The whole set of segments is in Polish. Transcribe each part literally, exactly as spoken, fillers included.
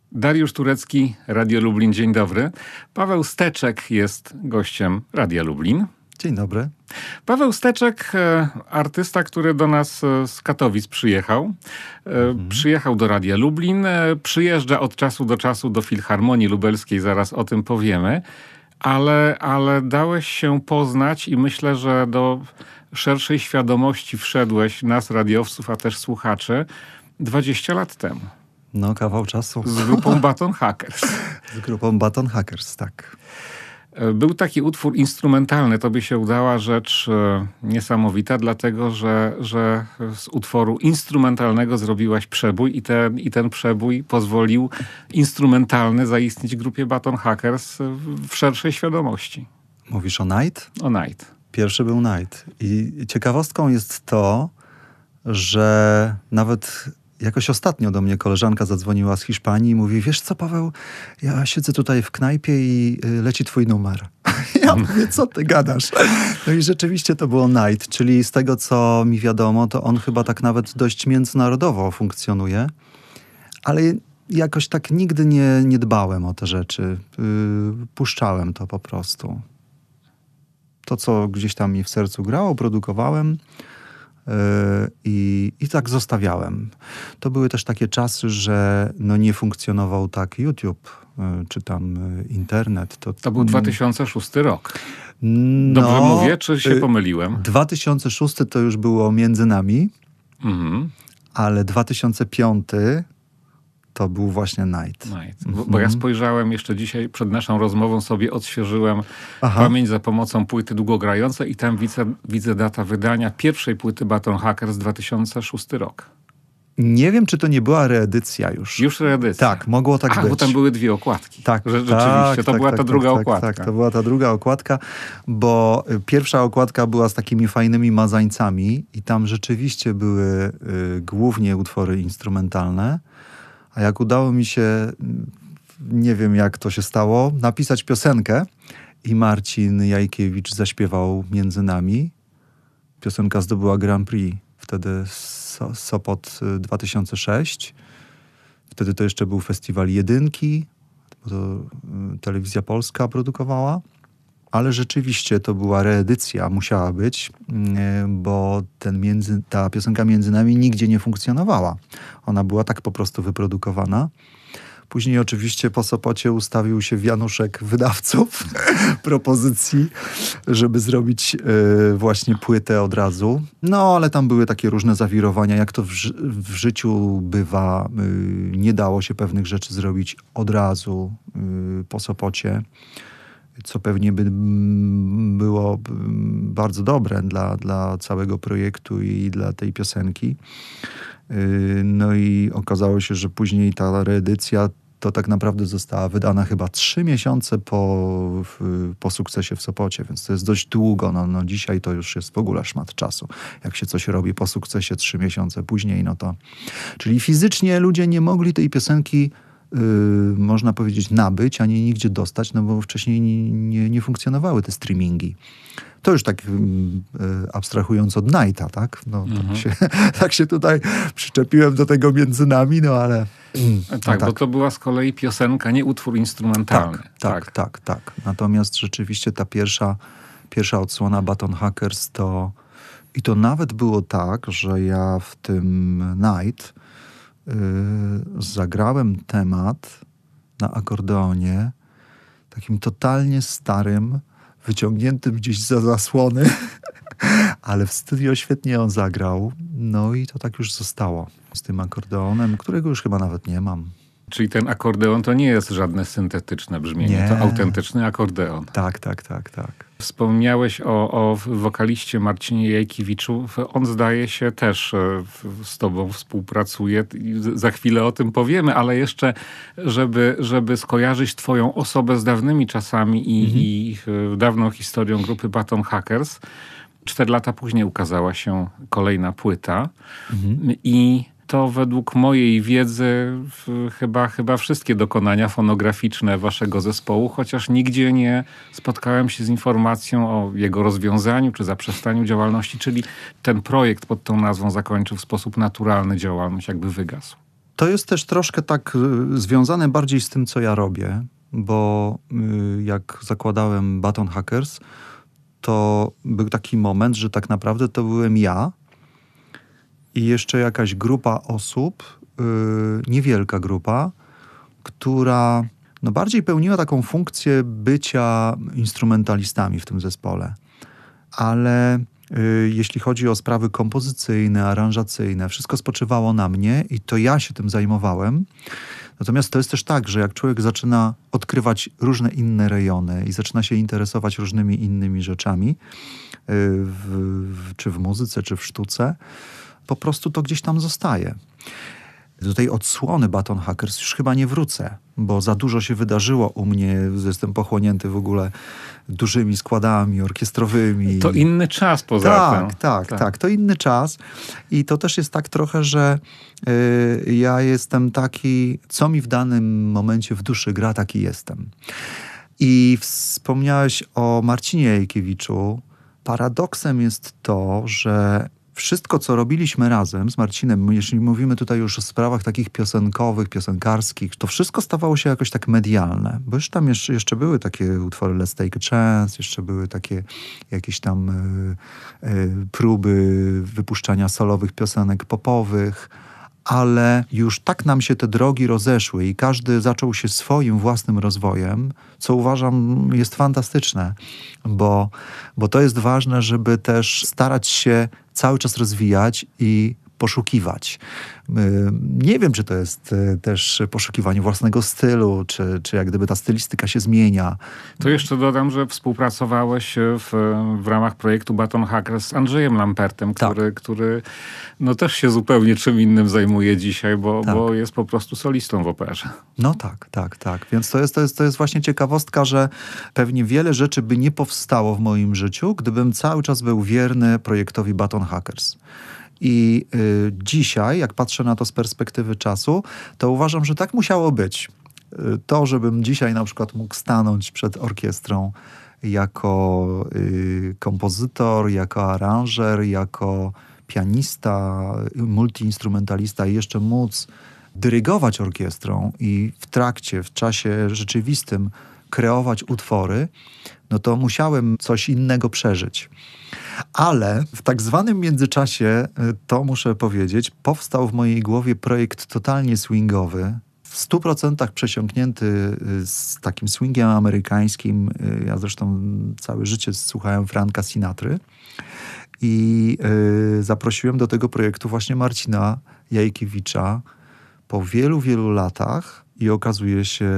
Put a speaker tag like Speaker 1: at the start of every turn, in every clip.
Speaker 1: Dariusz Turecki, Radio Lublin, dzień dobry. Paweł Steczek jest gościem Radia Lublin.
Speaker 2: Dzień dobry.
Speaker 1: Paweł Steczek, artysta, który do nas z Katowic przyjechał. Mhm. Przyjechał do Radia Lublin, przyjeżdża od czasu do czasu do Filharmonii Lubelskiej, zaraz o tym powiemy. Ale, ale dałeś się poznać i myślę, że do szerszej świadomości wszedłeś nas, radiowców, a też słuchaczy, dwadzieścia lat temu.
Speaker 2: No, kawał czasu.
Speaker 1: Z grupą Baton Hackers.
Speaker 2: Z grupą Baton Hackers, tak.
Speaker 1: Był taki utwór instrumentalny, tobie się udała rzecz e, niesamowita, dlatego że, że z utworu instrumentalnego zrobiłaś przebój i ten, i ten przebój pozwolił instrumentalny zaistnieć grupie Baton Hackers w szerszej świadomości.
Speaker 2: Mówisz o Night?
Speaker 1: O Night.
Speaker 2: Pierwszy był Night. I ciekawostką jest to, że nawet jakoś ostatnio do mnie koleżanka zadzwoniła z Hiszpanii i mówi, wiesz co, Paweł, ja siedzę tutaj w knajpie i leci twój numer. Ja mówię, co ty gadasz? No i rzeczywiście to było Night, czyli z tego, co mi wiadomo, to on chyba tak nawet dość międzynarodowo funkcjonuje, ale jakoś tak nigdy nie, nie dbałem o te rzeczy. Puszczałem to po prostu. To, co gdzieś tam mi w sercu grało, produkowałem. I, I tak zostawiałem. To były też takie czasy, że no nie funkcjonował tak YouTube, czy tam internet. To,
Speaker 1: to był dwa tysiące szósty rok. Dobrze no, mówię, czy się pomyliłem?
Speaker 2: dwa tysiące szósty to już było między nami, mhm. ale dwa tysiące piąty to był właśnie Night.
Speaker 1: Night. Bo, bo ja spojrzałem jeszcze dzisiaj, przed naszą rozmową sobie odświeżyłem Aha. pamięć za pomocą płyty długogrającej i tam widzę, widzę data wydania pierwszej płyty Baton Hackers dwa tysiące szósty rok.
Speaker 2: Nie wiem, czy to nie była reedycja już.
Speaker 1: Już reedycja.
Speaker 2: Tak, mogło tak
Speaker 1: Ach,
Speaker 2: być.
Speaker 1: bo tam były dwie okładki.
Speaker 2: Tak,
Speaker 1: Że, rzeczywiście.
Speaker 2: Tak,
Speaker 1: to
Speaker 2: tak,
Speaker 1: była
Speaker 2: tak,
Speaker 1: ta druga
Speaker 2: tak,
Speaker 1: okładka.
Speaker 2: Tak, tak, to była ta druga okładka, bo pierwsza okładka była z takimi fajnymi mazańcami i tam rzeczywiście były y, głównie utwory instrumentalne. A jak udało mi się, nie wiem jak to się stało, napisać piosenkę i Marcin Jajkiewicz zaśpiewał Między nami. Piosenka zdobyła Grand Prix. Wtedy so, Sopot dwa tysiące szósty. Wtedy to jeszcze był festiwal Jedynki, bo to Telewizja Polska produkowała. Ale rzeczywiście to była reedycja, musiała być, bo ten między, ta piosenka Między nami nigdzie nie funkcjonowała. Ona była tak po prostu wyprodukowana. Później oczywiście po Sopocie ustawił się wianuszek wydawców propozycji, żeby zrobić y, właśnie płytę od razu. No, ale tam były takie różne zawirowania, jak to w, ży- w życiu bywa. Y, nie dało się pewnych rzeczy zrobić od razu y, po Sopocie, co pewnie by było bardzo dobre dla, dla całego projektu i dla tej piosenki. No i okazało się, że później ta reedycja to tak naprawdę została wydana chyba trzy miesiące po, po sukcesie w Sopocie, więc to jest dość długo. No, no dzisiaj to już jest w ogóle szmat czasu. Jak się coś robi po sukcesie trzy miesiące później, no to... Czyli fizycznie ludzie nie mogli tej piosenki Yy, można powiedzieć nabyć, ani nigdzie dostać, no bo wcześniej nie, nie, nie funkcjonowały te streamingi. To już tak yy, abstrahując od Nighta, tak? No, mhm. tak, się, tak się tutaj przyczepiłem do tego Między nami, no ale...
Speaker 1: Mm, tak, no tak, bo to była z kolei piosenka, nie utwór instrumentalny.
Speaker 2: Tak, tak, tak, tak, tak. Natomiast rzeczywiście ta pierwsza, pierwsza odsłona Baton Hackers to... I to nawet było tak, że ja w tym Night Yy, zagrałem temat na akordeonie takim totalnie starym, wyciągniętym gdzieś za zasłony, ale w studio świetnie on zagrał. No i to tak już zostało z tym akordeonem, którego już chyba nawet nie mam.
Speaker 1: Czyli ten akordeon to nie jest żadne syntetyczne brzmienie, nie. To autentyczny akordeon.
Speaker 2: Tak, tak, tak, tak.
Speaker 1: Wspomniałeś o, o wokaliście Marcinie Jajkiewiczu. On zdaje się też z tobą współpracuje. Za chwilę o tym powiemy, ale jeszcze, żeby, żeby skojarzyć twoją osobę z dawnymi czasami i, mhm. i dawną historią grupy Baton Hackers. Cztery lata później ukazała się kolejna płyta mhm. i to według mojej wiedzy chyba, chyba wszystkie dokonania fonograficzne waszego zespołu, chociaż nigdzie nie spotkałem się z informacją o jego rozwiązaniu czy zaprzestaniu działalności, czyli ten projekt pod tą nazwą zakończył w sposób naturalny, działalność jakby wygasł.
Speaker 2: To jest też troszkę tak y, związane bardziej z tym, co ja robię, bo y, jak zakładałem Baton Hackers, to był taki moment, że tak naprawdę to byłem ja i jeszcze jakaś grupa osób, y, niewielka grupa, która no, bardziej pełniła taką funkcję bycia instrumentalistami w tym zespole. Ale y, jeśli chodzi o sprawy kompozycyjne, aranżacyjne, wszystko spoczywało na mnie i to ja się tym zajmowałem. Natomiast to jest też tak, że jak człowiek zaczyna odkrywać różne inne rejony i zaczyna się interesować różnymi innymi rzeczami, y, w, w, czy w muzyce, czy w sztuce, po prostu to gdzieś tam zostaje. Do tej odsłony Baton Hackers już chyba nie wrócę, bo za dużo się wydarzyło u mnie. Jestem pochłonięty w ogóle dużymi składami orkiestrowymi.
Speaker 1: To inny czas poza
Speaker 2: tak,
Speaker 1: tym.
Speaker 2: Tak,
Speaker 1: tak,
Speaker 2: tak. To inny czas. I to też jest tak trochę, że y, ja jestem taki, co mi w danym momencie w duszy gra, taki jestem. I wspomniałeś o Marcinie Jejkiewiczu. Paradoksem jest to, że wszystko, co robiliśmy razem z Marcinem, jeśli mówimy tutaj już o sprawach takich piosenkowych, piosenkarskich, to wszystko stawało się jakoś tak medialne. Bo już tam jeszcze, jeszcze były takie utwory Let's Take a Chance, jeszcze były takie jakieś tam y, y, próby wypuszczania solowych piosenek popowych, ale już tak nam się te drogi rozeszły i każdy zaczął się swoim własnym rozwojem, co uważam jest fantastyczne, bo, bo to jest ważne, żeby też starać się cały czas rozwijać i poszukiwać. Nie wiem, czy to jest też poszukiwanie własnego stylu, czy, czy jak gdyby ta stylistyka się zmienia.
Speaker 1: To jeszcze dodam, że współpracowałeś w, w ramach projektu Baton Hackers z Andrzejem Lampertem, który, tak. który no też się zupełnie czym innym zajmuje dzisiaj, bo, tak. bo jest po prostu solistą w operze.
Speaker 2: No tak, tak, tak. Więc to jest, to jest, to jest właśnie ciekawostka, że pewnie wiele rzeczy by nie powstało w moim życiu, gdybym cały czas był wierny projektowi Baton Hackers. I y, dzisiaj, jak patrzę na to z perspektywy czasu, to uważam, że tak musiało być. Y, to, żebym dzisiaj na przykład mógł stanąć przed orkiestrą jako y, kompozytor, jako aranżer, jako pianista, multiinstrumentalista i jeszcze móc dyrygować orkiestrą i w trakcie, w czasie rzeczywistym kreować utwory, no to musiałem coś innego przeżyć. Ale w tak zwanym międzyczasie, to muszę powiedzieć, powstał w mojej głowie projekt totalnie swingowy, w stu procentach przesiąknięty z takim swingiem amerykańskim. Ja zresztą całe życie słuchałem Franka Sinatry i y, zaprosiłem do tego projektu właśnie Marcina Jejkiewicza po wielu, wielu latach i okazuje się,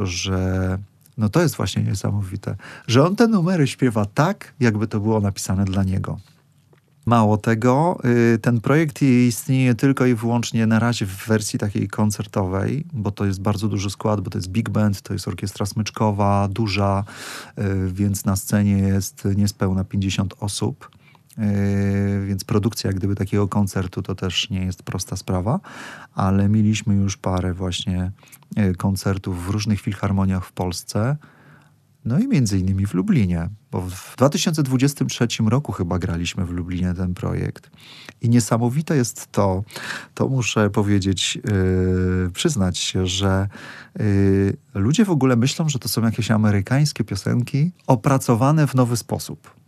Speaker 2: że no to jest właśnie niesamowite, że on te numery śpiewa tak, jakby to było napisane dla niego. Mało tego, ten projekt istnieje tylko i wyłącznie na razie w wersji takiej koncertowej, bo to jest bardzo duży skład, bo to jest big band, to jest orkiestra smyczkowa, duża, więc na scenie jest niespełna pięćdziesiąt osób. Yy, więc produkcja jak gdyby takiego koncertu to też nie jest prosta sprawa, ale mieliśmy już parę właśnie yy, koncertów w różnych filharmoniach w Polsce, no i między innymi w Lublinie, bo w dwa tysiące dwudziestym trzecim roku chyba graliśmy w Lublinie ten projekt. I niesamowite jest to, to muszę powiedzieć, yy, przyznać się, że yy, ludzie w ogóle myślą, że to są jakieś amerykańskie piosenki opracowane w nowy sposób.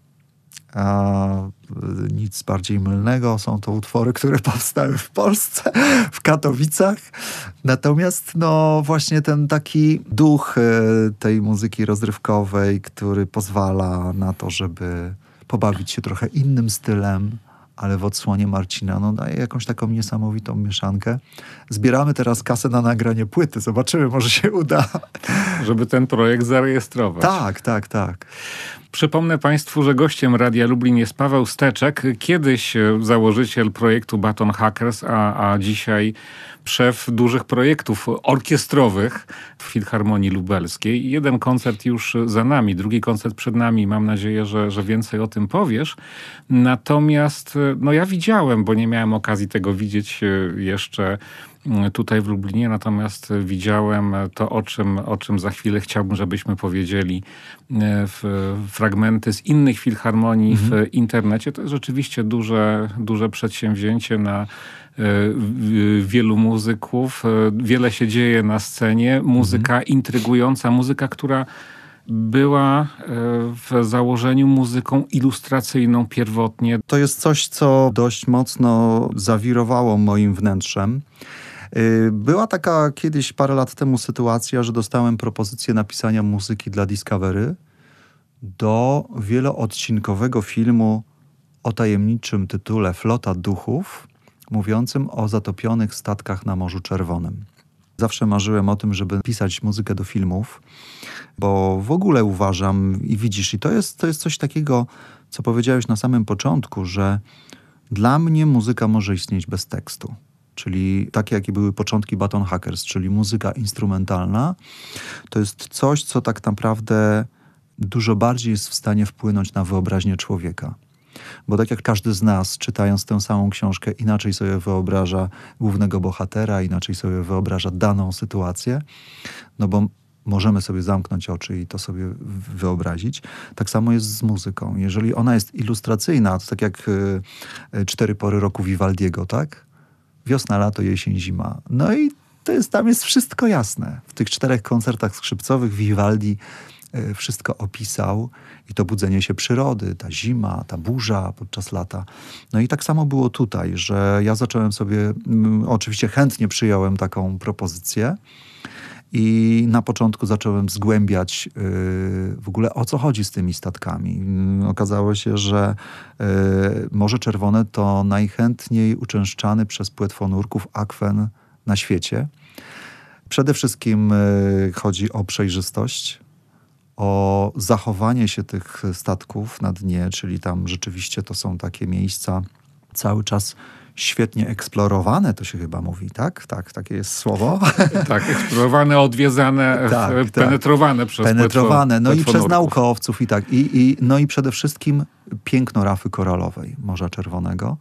Speaker 2: A nic bardziej mylnego. Są to utwory, które powstały w Polsce, w Katowicach. Natomiast no właśnie ten taki duch tej muzyki rozrywkowej, który pozwala na to, żeby pobawić się trochę innym stylem, ale w odsłonie Marcina no daje jakąś taką niesamowitą mieszankę. Zbieramy teraz kasę na nagranie płyty. Zobaczymy, może się uda.
Speaker 1: Żeby ten projekt zarejestrować.
Speaker 2: Tak, tak, tak.
Speaker 1: Przypomnę Państwu, że gościem Radia Lublin jest Paweł Steczek, kiedyś założyciel projektu Baton Hackers, a, a dzisiaj szef dużych projektów orkiestrowych w Filharmonii Lubelskiej. Jeden koncert już za nami, drugi koncert przed nami. Mam nadzieję, że, że więcej o tym powiesz. Natomiast no ja widziałem, bo nie miałem okazji tego widzieć jeszcze tutaj w Lublinie, natomiast widziałem to, o czym, o czym za chwilę chciałbym, żebyśmy powiedzieli, w fragmenty z innych filharmonii mhm. w internecie. To jest rzeczywiście duże, duże przedsięwzięcie na, wielu muzyków. Wiele się dzieje na scenie. Muzyka mhm. intrygująca, muzyka, która była w założeniu muzyką ilustracyjną pierwotnie.
Speaker 2: To jest coś, co dość mocno zawirowało moim wnętrzem. Była taka kiedyś, parę lat temu sytuacja, że dostałem propozycję napisania muzyki dla Discovery do wieloodcinkowego filmu o tajemniczym tytule Flota Duchów, mówiącym o zatopionych statkach na Morzu Czerwonym. Zawsze marzyłem o tym, żeby pisać muzykę do filmów, bo w ogóle uważam i widzisz, i to jest, to jest coś takiego, co powiedziałeś na samym początku, że dla mnie muzyka może istnieć bez tekstu. Czyli takie, jakie były początki Baton Hackers, czyli muzyka instrumentalna, to jest coś, co tak naprawdę dużo bardziej jest w stanie wpłynąć na wyobraźnię człowieka. Bo tak jak każdy z nas, czytając tę samą książkę, inaczej sobie wyobraża głównego bohatera, inaczej sobie wyobraża daną sytuację, no bo możemy sobie zamknąć oczy i to sobie wyobrazić. Tak samo jest z muzyką. Jeżeli ona jest ilustracyjna, to tak jak y, cztery pory roku Vivaldiego, tak? Wiosna, lato, jesień, zima. No i to jest, tam jest wszystko jasne. W tych czterech koncertach skrzypcowych Vivaldi y, wszystko opisał i to budzenie się przyrody, ta zima, ta burza podczas lata. No i tak samo było tutaj, że ja zacząłem sobie, y, oczywiście chętnie przyjąłem taką propozycję i na początku zacząłem zgłębiać yy, w ogóle o co chodzi z tymi statkami. Yy, okazało się, że yy, Morze Czerwone to najchętniej uczęszczany przez płetwonurków akwen na świecie. Przede wszystkim yy, chodzi o przejrzystość, o zachowanie się tych statków na dnie, czyli tam rzeczywiście to są takie miejsca cały czas świetnie eksplorowane, to się chyba mówi, tak? Tak, takie jest słowo.
Speaker 1: Tak, eksplorowane, odwiedzane, tak, penetrowane tak. przez
Speaker 2: Penetrowane, no i przez naukowców i tak. I, i, no i przede wszystkim piękno rafy koralowej Morza Czerwonego.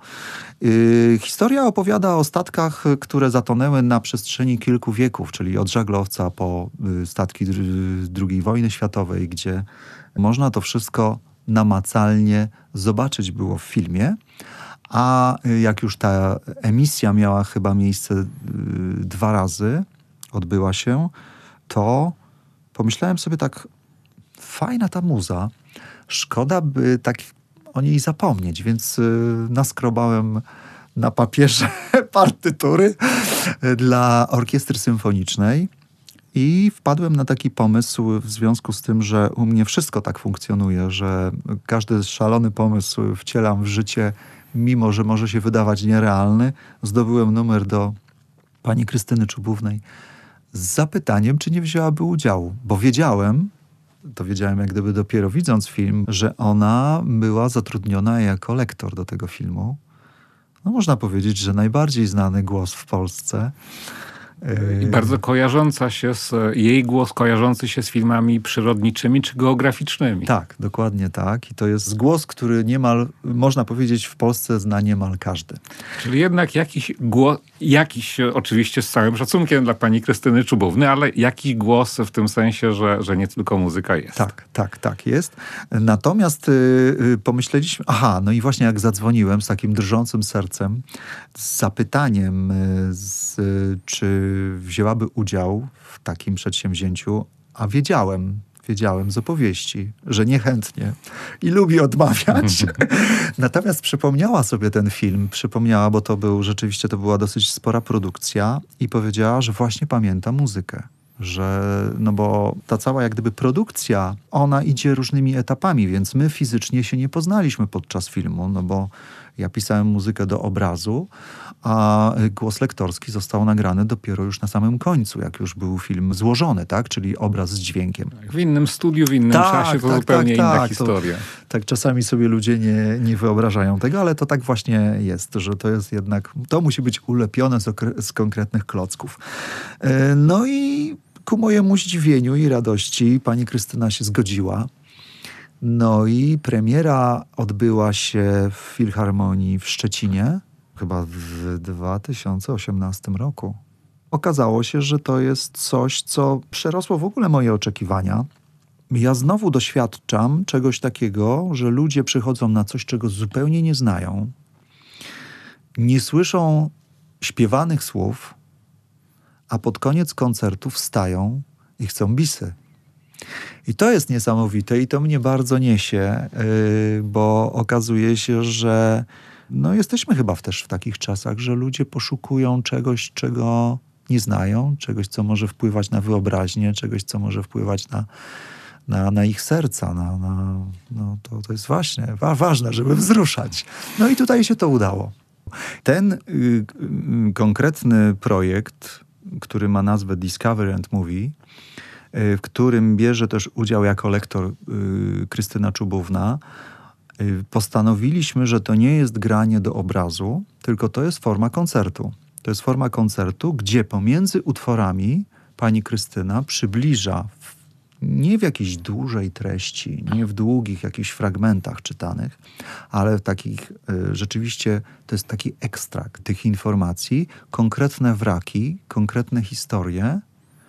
Speaker 2: Yy, historia opowiada o statkach, które zatonęły na przestrzeni kilku wieków, czyli od żaglowca po y, statki drugiej wojny światowej, gdzie można to wszystko namacalnie zobaczyć było w filmie. A jak już ta emisja miała chyba miejsce y, dwa razy, odbyła się, to pomyślałem sobie tak, fajna ta muza, szkoda by tak o niej zapomnieć, więc y, naskrobałem na papierze partytury dla orkiestry symfonicznej i wpadłem na taki pomysł w związku z tym, że u mnie wszystko tak funkcjonuje, że każdy szalony pomysł wcielam w życie, mimo że może się wydawać nierealny. Zdobyłem numer do pani Krystyny Czubównej z zapytaniem, czy nie wzięłaby udziału. Bo wiedziałem, to wiedziałem jak gdyby dopiero widząc film, że ona była zatrudniona jako lektor do tego filmu. No można powiedzieć, że najbardziej znany głos w Polsce.
Speaker 1: I bardzo kojarząca się z, jej głos kojarzący się z filmami przyrodniczymi czy geograficznymi.
Speaker 2: Tak, dokładnie tak. I to jest głos, który niemal, można powiedzieć, w Polsce zna niemal każdy.
Speaker 1: Czyli jednak jakiś głos, jakiś oczywiście z całym szacunkiem dla pani Krystyny Czubówny, ale jakiś głos w tym sensie, że, że nie tylko muzyka jest.
Speaker 2: Tak, tak, tak jest. Natomiast yy, pomyśleliśmy, aha, no i właśnie jak zadzwoniłem z takim drżącym sercem, z zapytaniem, yy, z, yy, czy wzięłaby udział w takim przedsięwzięciu, a wiedziałem, wiedziałem z opowieści, że niechętnie i lubi odmawiać. Natomiast przypomniała sobie ten film, przypomniała, bo to był, rzeczywiście to była dosyć spora produkcja i powiedziała, że właśnie pamięta muzykę. Że, no bo ta cała jak gdyby produkcja, ona idzie różnymi etapami, więc my fizycznie się nie poznaliśmy podczas filmu, no bo ja pisałem muzykę do obrazu, a głos lektorski został nagrany dopiero już na samym końcu, jak już był film złożony, tak? Czyli obraz z dźwiękiem.
Speaker 1: W innym studiu, w innym tak, czasie to tak, zupełnie tak, inna tak, historia.
Speaker 2: To, tak czasami sobie ludzie nie, nie wyobrażają tego, ale to tak właśnie jest, że to jest jednak, to musi być ulepione z, okre- z konkretnych klocków. No i ku mojemu zdziwieniu i radości pani Krystyna się zgodziła. No i premiera odbyła się w Filharmonii w Szczecinie, chyba w dwa tysiące osiemnastym roku. Okazało się, że to jest coś, co przerosło w ogóle moje oczekiwania. Ja znowu doświadczam czegoś takiego, że ludzie przychodzą na coś, czego zupełnie nie znają. Nie słyszą śpiewanych słów, a pod koniec koncertu wstają i chcą bisy. I to jest niesamowite i to mnie bardzo niesie, yy, bo okazuje się, że no jesteśmy chyba też w takich czasach, że ludzie poszukują czegoś, czego nie znają, czegoś, co może wpływać na wyobraźnię, czegoś, co może wpływać na, na, na ich serca. Na, na, no to, to jest właśnie wa- ważne, żeby wzruszać. No i tutaj się to udało. Ten y, y, konkretny projekt, który ma nazwę Discover and Movie, w którym bierze też udział jako lektor y, Krystyna Czubówna, y, postanowiliśmy, że to nie jest granie do obrazu, tylko to jest forma koncertu. To jest forma koncertu, gdzie pomiędzy utworami pani Krystyna przybliża w, nie w jakiejś dużej treści, nie w długich jakichś fragmentach czytanych, ale w takich y, rzeczywiście to jest taki ekstrakt tych informacji, konkretne wraki, konkretne historie.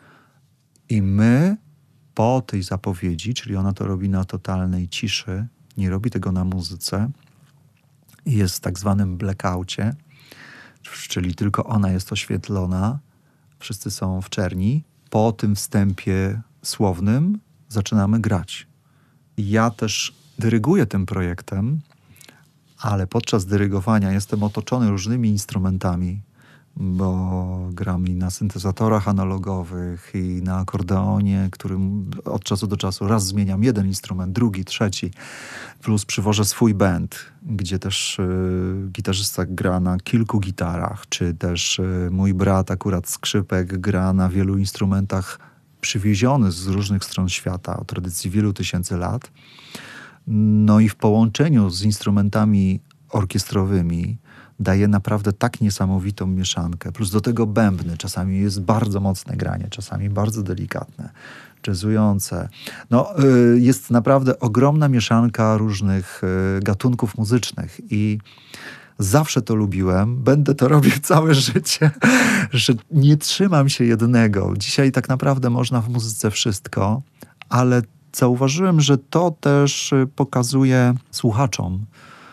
Speaker 2: I my po tej zapowiedzi, czyli ona to robi na totalnej ciszy, nie robi tego na muzyce, jest w tak zwanym blackoucie, czyli tylko ona jest oświetlona, wszyscy są w czerni. Po tym wstępie słownym zaczynamy grać. Ja też dyryguję tym projektem, ale podczas dyrygowania jestem otoczony różnymi instrumentami, bo gram i na syntezatorach analogowych i na akordeonie, którym od czasu do czasu raz zmieniam jeden instrument, drugi, trzeci, plus przywożę swój band, gdzie też y, gitarzysta gra na kilku gitarach, czy też y, mój brat akurat skrzypek gra na wielu instrumentach przywieziony z różnych stron świata, o tradycji wielu tysięcy lat. No i w połączeniu z instrumentami orkiestrowymi daje naprawdę tak niesamowitą mieszankę. Plus do tego bębny. Czasami jest bardzo mocne granie, czasami bardzo delikatne, jazzujące. No, y, jest naprawdę ogromna mieszanka różnych y, gatunków muzycznych i zawsze to lubiłem. Będę to robił całe życie, że nie trzymam się jednego. Dzisiaj tak naprawdę można w muzyce wszystko, ale zauważyłem, że to też pokazuje słuchaczom,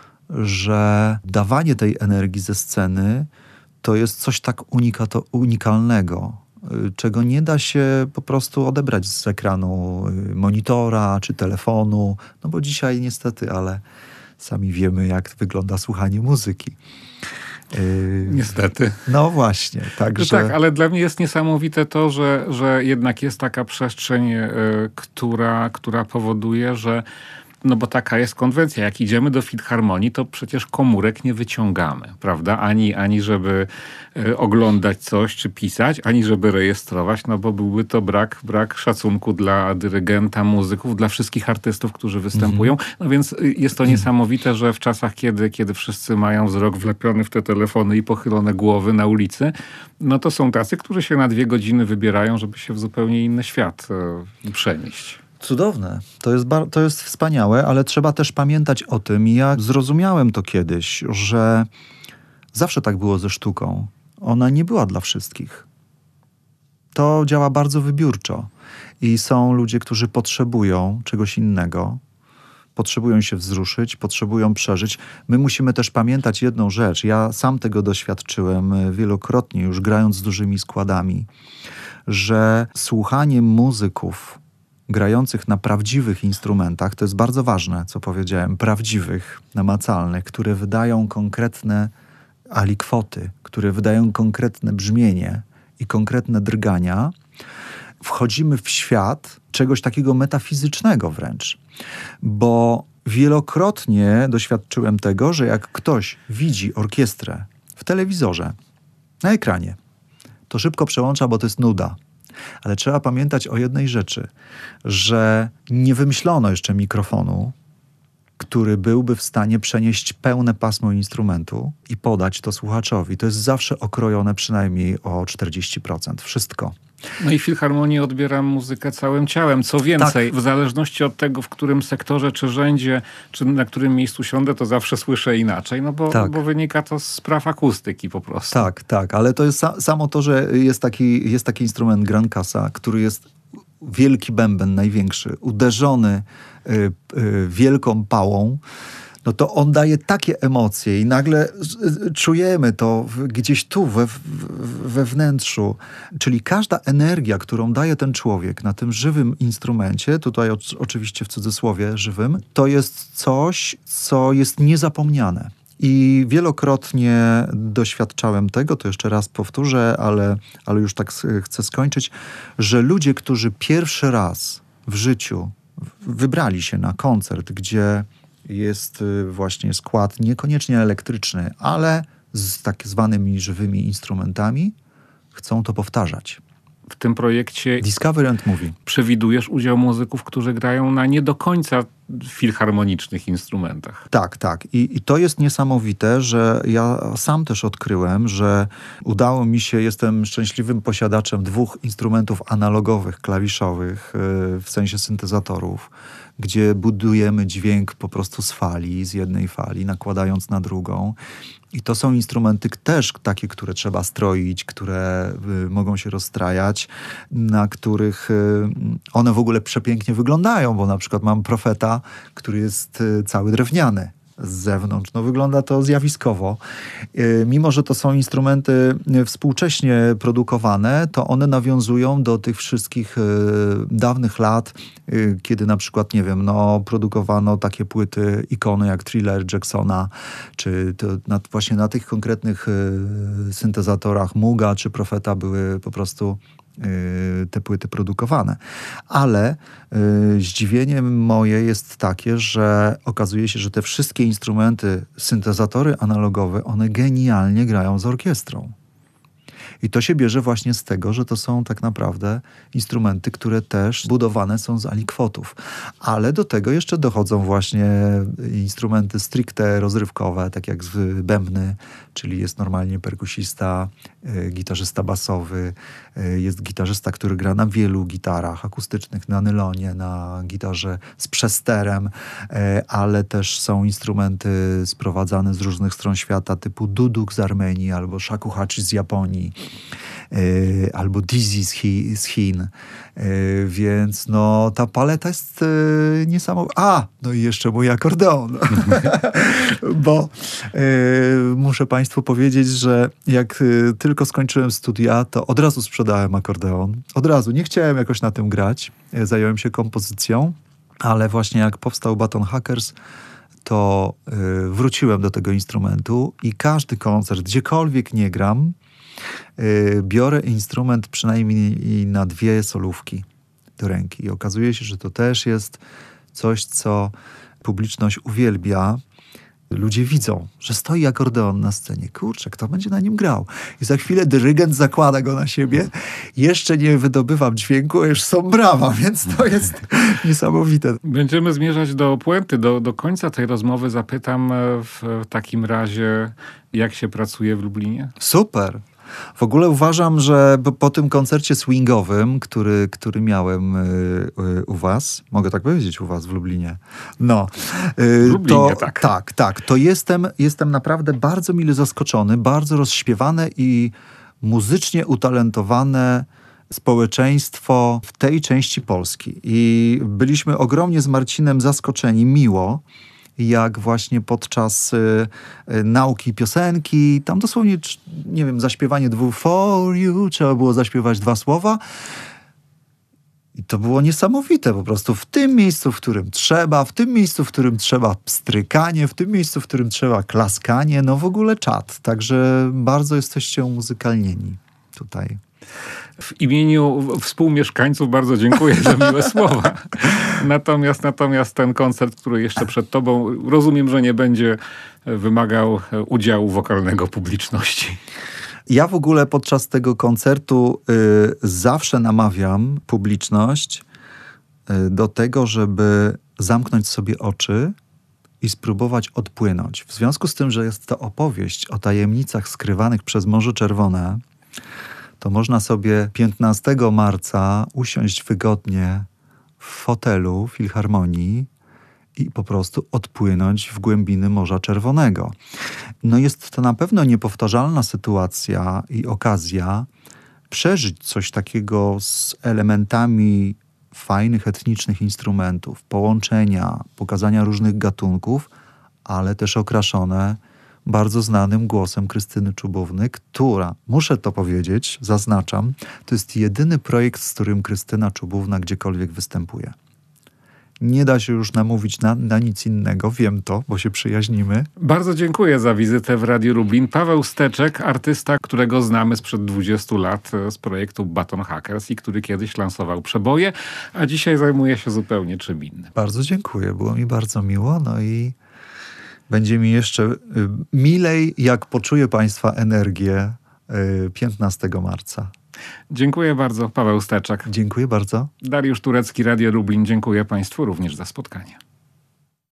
Speaker 2: że dawanie tej energii ze sceny to jest coś tak unikato- unikalnego, czego nie da się po prostu odebrać z ekranu monitora czy telefonu, no bo dzisiaj niestety, ale sami wiemy, jak wygląda słuchanie muzyki.
Speaker 1: Yy, Niestety.
Speaker 2: No właśnie. Także...
Speaker 1: No tak, ale dla mnie jest niesamowite to, że, że jednak jest taka przestrzeń, yy, która, która powoduje, że no bo taka jest konwencja. Jak idziemy do filharmonii, to przecież komórek nie wyciągamy, prawda? Ani, ani żeby y, oglądać coś, czy pisać, ani żeby rejestrować, no bo byłby to brak, brak szacunku dla dyrygenta, muzyków, dla wszystkich artystów, którzy występują. Mm-hmm. No więc y, jest to niesamowite, że w czasach, kiedy, kiedy wszyscy mają wzrok wlepiony w te telefony i pochylone głowy na ulicy, no to są tacy, którzy się na dwie godziny wybierają, żeby się w zupełnie inny świat y, przenieść.
Speaker 2: Cudowne. To jest, bar- to jest wspaniałe, ale trzeba też pamiętać o tym, ja zrozumiałem to kiedyś, że zawsze tak było ze sztuką. Ona nie była dla wszystkich. To działa bardzo wybiórczo. I są ludzie, którzy potrzebują czegoś innego. Potrzebują się wzruszyć, potrzebują przeżyć. My musimy też pamiętać jedną rzecz. Ja sam tego doświadczyłem wielokrotnie, już grając z dużymi składami, że słuchanie muzyków grających na prawdziwych instrumentach, to jest bardzo ważne, co powiedziałem, prawdziwych, namacalnych, które wydają konkretne alikwoty, które wydają konkretne brzmienie i konkretne drgania, wchodzimy w świat czegoś takiego metafizycznego wręcz. Bo wielokrotnie doświadczyłem tego, że jak ktoś widzi orkiestrę w telewizorze, na ekranie, to szybko przełącza, bo to jest nuda. Ale trzeba pamiętać o jednej rzeczy, że nie wymyślono jeszcze mikrofonu, który byłby w stanie przenieść pełne pasmo instrumentu i podać to słuchaczowi. To jest zawsze okrojone przynajmniej o czterdzieści procent. Wszystko.
Speaker 1: No i filharmonię odbieram muzykę całym ciałem. Co więcej, tak. W zależności od tego, w którym sektorze, czy rzędzie, czy na którym miejscu siądę, to zawsze słyszę inaczej, no bo, tak. bo wynika to z praw akustyki po prostu.
Speaker 2: Tak, tak, ale to jest sa- samo to, że jest taki, jest taki instrument Gran Casa, który jest wielki bęben, największy, uderzony y, y, wielką pałą. no to on daje takie emocje i nagle czujemy to gdzieś tu, we, we wnętrzu. Czyli każda energia, którą daje ten człowiek na tym żywym instrumencie, tutaj o, oczywiście w cudzysłowie żywym, to jest coś, co jest niezapomniane. I wielokrotnie doświadczałem tego, to jeszcze raz powtórzę, ale, ale już tak chcę skończyć, że ludzie, którzy pierwszy raz w życiu wybrali się na koncert, gdzie jest właśnie skład niekoniecznie elektryczny, ale z tak zwanymi żywymi instrumentami, chcą to powtarzać.
Speaker 1: W tym projekcie
Speaker 2: Discover and Movie
Speaker 1: przewidujesz udział muzyków, którzy grają na nie do końca filharmonicznych instrumentach.
Speaker 2: Tak, tak. I, I to jest niesamowite, że ja sam też odkryłem, że udało mi się, jestem szczęśliwym posiadaczem dwóch instrumentów analogowych, klawiszowych, yy, w sensie syntezatorów, gdzie budujemy dźwięk po prostu z fali, z jednej fali, nakładając na drugą. I to są instrumenty też takie, które trzeba stroić, które y, mogą się rozstrajać, na których y, one w ogóle przepięknie wyglądają, bo na przykład mam Profeta, który jest y, cały drewniany z zewnątrz. No wygląda to zjawiskowo. Y, mimo, że to są instrumenty y, współcześnie produkowane, to one nawiązują do tych wszystkich y, dawnych lat, y, kiedy na przykład, nie wiem, no produkowano takie płyty, ikony jak Thriller Jacksona, czy to na, właśnie na tych konkretnych y, syntezatorach Muga czy Profeta były po prostu te płyty produkowane. Ale y, zdziwieniem moje jest takie, że okazuje się, że te wszystkie instrumenty, syntezatory analogowe, one genialnie grają z orkiestrą. I to się bierze właśnie z tego, że to są tak naprawdę instrumenty, które też budowane są z alikwotów. Ale do tego jeszcze dochodzą właśnie instrumenty stricte rozrywkowe, tak jak z bębny, czyli jest normalnie perkusista, y, gitarzysta basowy, y, jest gitarzysta, który gra na wielu gitarach akustycznych, na nylonie, na gitarze z przesterem, y, ale też są instrumenty sprowadzane z różnych stron świata, typu duduk z Armenii albo shakuhachi z Japonii. Yy, albo Dizzy z, Chi, z Chin. Yy, więc no ta paleta jest yy, niesamowita. A, no i jeszcze mój akordeon. Bo yy, muszę Państwu powiedzieć, że jak yy, tylko skończyłem studia, to od razu sprzedałem akordeon. Od razu. Nie chciałem jakoś na tym grać. Yy, zająłem się kompozycją, ale właśnie jak powstał Baton Hackers, to yy, wróciłem do tego instrumentu i każdy koncert, gdziekolwiek nie gram, Yy, biorę instrument przynajmniej na dwie solówki do ręki. I okazuje się, że to też jest coś, co publiczność uwielbia. Ludzie widzą, że stoi akordeon na scenie. Kurczę, kto będzie na nim grał? I za chwilę dyrygent zakłada go na siebie. Jeszcze nie wydobywam dźwięku, a już są brawa, więc to jest niesamowite.
Speaker 1: Będziemy zmierzać do puenty, do, do końca tej rozmowy. Zapytam w takim razie, jak się pracuje w Lublinie?
Speaker 2: Super. W ogóle uważam, że po tym koncercie swingowym, który, który miałem y, y, u was, mogę tak powiedzieć, u was w Lublinie, no, y,
Speaker 1: w Lublinie,
Speaker 2: to,
Speaker 1: tak.
Speaker 2: tak, tak, to jestem, jestem naprawdę bardzo mile zaskoczony, bardzo rozśpiewane i muzycznie utalentowane społeczeństwo w tej części Polski. I byliśmy ogromnie z Marcinem zaskoczeni, miło, jak właśnie podczas y, y, nauki piosenki, tam dosłownie, nie wiem, zaśpiewanie dwóch for you, trzeba było zaśpiewać dwa słowa. I to było niesamowite po prostu. W tym miejscu, w którym trzeba, w tym miejscu, w którym trzeba pstrykanie, w tym miejscu, w którym trzeba klaskanie, no w ogóle czad. Także bardzo jesteście umuzykalnieni tutaj.
Speaker 1: W imieniu współmieszkańców bardzo dziękuję za miłe słowa. Natomiast, natomiast ten koncert, który jeszcze przed tobą, rozumiem, że nie będzie wymagał udziału wokalnego publiczności.
Speaker 2: Ja w ogóle podczas tego koncertu y, zawsze namawiam publiczność y, do tego, żeby zamknąć sobie oczy i spróbować odpłynąć. W związku z tym, że jest to opowieść o tajemnicach skrywanych przez Morze Czerwone, to można sobie piętnastego marca usiąść wygodnie w fotelu Filharmonii i po prostu odpłynąć w głębiny Morza Czerwonego. No jest to na pewno niepowtarzalna sytuacja i okazja przeżyć coś takiego z elementami fajnych, etnicznych instrumentów, połączenia, pokazania różnych gatunków, ale też okraszone bardzo znanym głosem Krystyny Czubówny, która, muszę to powiedzieć, zaznaczam, to jest jedyny projekt, z którym Krystyna Czubówna gdziekolwiek występuje. Nie da się już namówić na, na nic innego, wiem to, bo się przyjaźnimy.
Speaker 1: Bardzo dziękuję za wizytę w Radiu Lublin. Paweł Steczek, artysta, którego znamy sprzed dwudziestu lat z projektu Baton Hackers i który kiedyś lansował Przeboje, a dzisiaj zajmuje się zupełnie czym innym.
Speaker 2: Bardzo dziękuję, było mi bardzo miło, no i będzie mi jeszcze y, milej, jak poczuję Państwa energię y, piętnastego marca.
Speaker 1: Dziękuję bardzo, Paweł Steczek.
Speaker 2: Dziękuję bardzo.
Speaker 1: Dariusz Turecki, Radio Lublin. Dziękuję Państwu również za spotkanie.